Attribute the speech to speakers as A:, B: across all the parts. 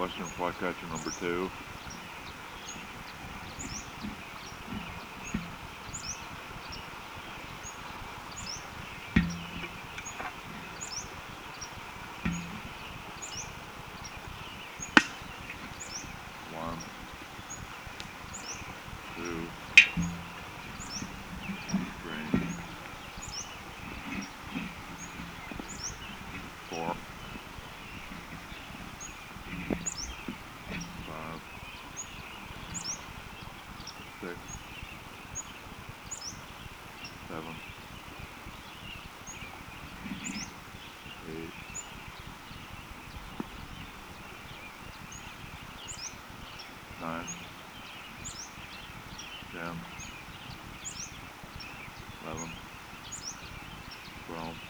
A: Western Flycatcher number 2. One, two, three, 4, 5, 6, 7, 8, 9, 10, 11, 12,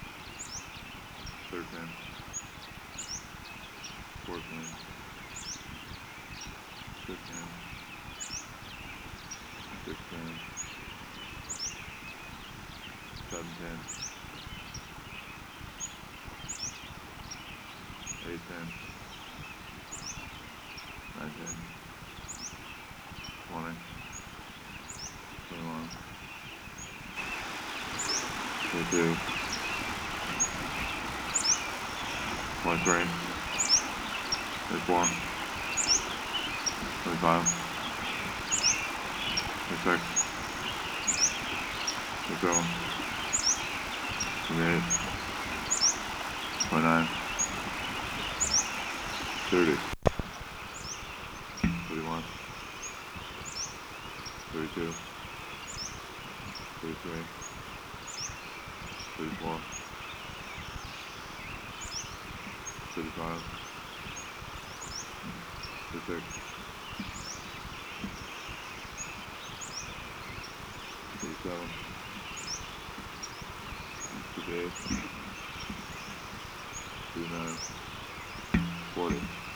A: 13, 14, 15, 16, 17, 18, 19, 20, 21, 22, 23, 24, 25, 26, 27, 28, 29, 30, 31, 32, 33, 34, 35, 36, 37, 38, 39, 40.